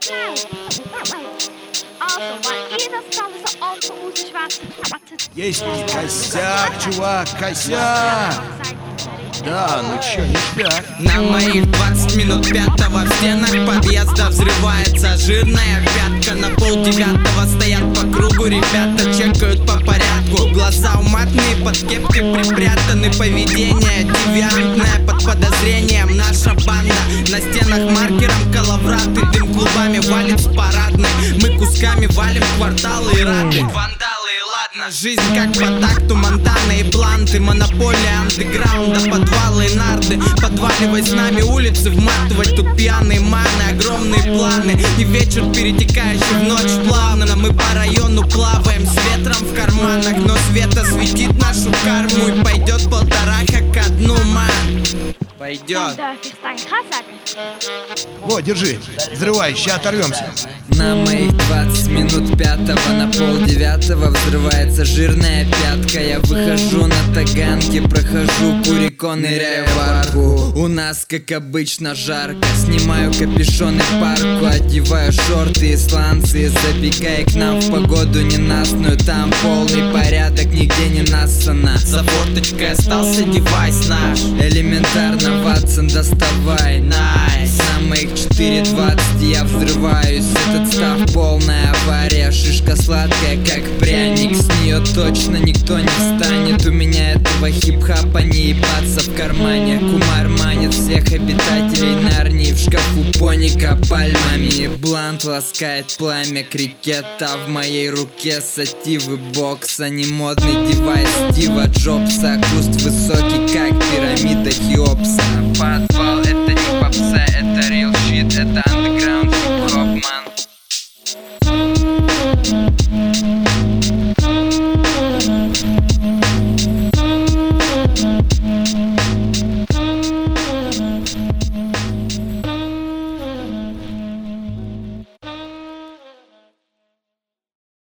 Есть косяк, чувак, косяк. Да, ну чё, ништяк. На моих 20 минут пятого в стенах подъезда взрывается жирная пятка. На 8:30 стоят по кругу ребята, чекают по порядку. Глаза уматные, под кепкой припрятаны. Поведение девиантное, под подозрением. Наша банда на стенах маркером коловраты. Дым клубами валит с парадной. Мы кусками валим кварталы и рады. Вандалы и ладно, жизнь как по такту. Монтана и планты, монополия андеграунда, подвалы и нарды. Подваливай с нами улицы, вматывать тут пьяные маны. Огромные планы и вечер, перетекающий в ночь плавно. Мы по району плаваем с ветром в карманах, но свет осветит нашу карму и пойдет 1,5 ко дну, ман. Пойдет. Вот, держи, взрывай, ща оторвемся. На моих 20 минут пятого, на 8:30 взрывается жирная пятка. Я выхожу на таганке, прохожу Курико, ныряю в арку. У нас, как обычно, жарко. Снимаю капюшон и парку, одеваю шорты и сланцы. Забегай к нам в погоду ненастную, там полный порядок, нигде не нассано. За форточкой остался девайс наш. Элементарно, Ватсон, доставай, найс. На моих 4:20 я взрываюсь. Этот став полная авария. Шишка сладкая, как пряник. С нее точно никто не встанет. У меня этого хип-хапа не ебаться в кармане. Кумар манит всех обитателей Нарнии. В шкафу поника пальмами. Блант ласкает пламя крикета. В моей руке сативы бокса. Не модный девайс Стива Джобса. Куст высокий, как